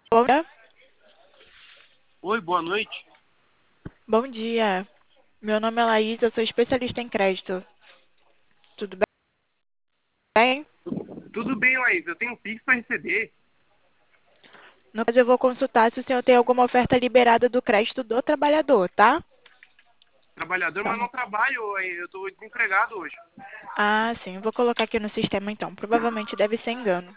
Bom dia. Oi, boa noite. Bom dia. Meu nome é Laís, eu sou especialista em crédito. Tudo bem? Tudo bem, Laís? Eu tenho um Pix para receber. No caso, eu vou consultar se o senhor tem alguma oferta liberada do crédito do trabalhador, tá? Trabalhador, Só mas um- não trabalho. Eu estou desempregado hoje. Ah, sim. Eu vou colocar aqui no sistema então. Provavelmente deve ser engano.